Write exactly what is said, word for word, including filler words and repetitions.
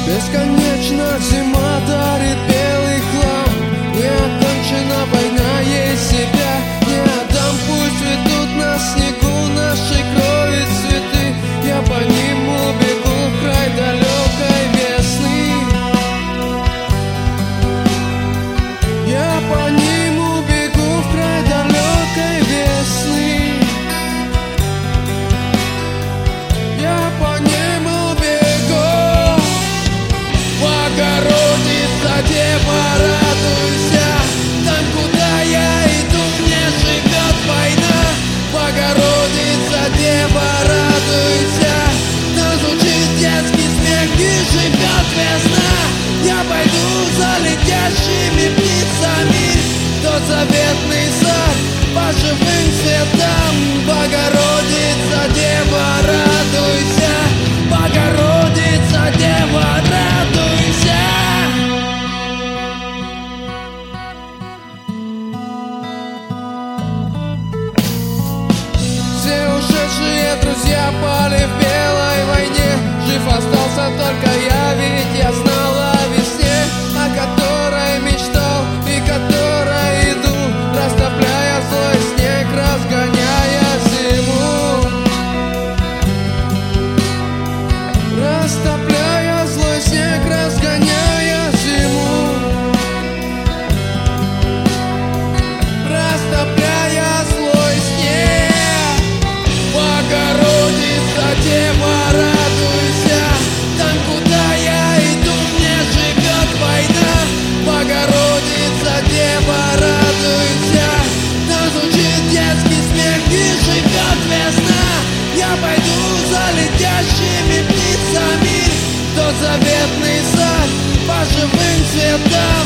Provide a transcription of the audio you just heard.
Бесконечно зима дарит белый хлам. Не окончена война, есть себя не отдам. Пусть ведут на снегу нашей крови цветы. Я по ним убегу в край далекой весны. Я по ним убегу в край далекой весны. Я по ним убегу. Богородица, Дева, радуйся, там, куда я иду, мне живет война. Богородица, Дева, радуйся, там звучит детский смех и живет весна. Я пойду за летящими птицами в тот заветный сад по живым цветам. Богородица, Дева, радуйся, Богородица, Дева, радуйся. Все ушедшие друзья пали в белой войне. Жив остался только я, ведь я знал о весне, о которой мечтал и которой иду, растопляя злой снег, разгоняя зиму. Растопляя злой снег, разгоняя зиму. Растопляя злой снег. Богородица, Дева, радуйся, там, куда я иду, мне живет война. Богородица, Дева, радуйся, там звучит детский смех и живет весна. Я пойду за летящими птицами в тот заветный сад по живым цветам.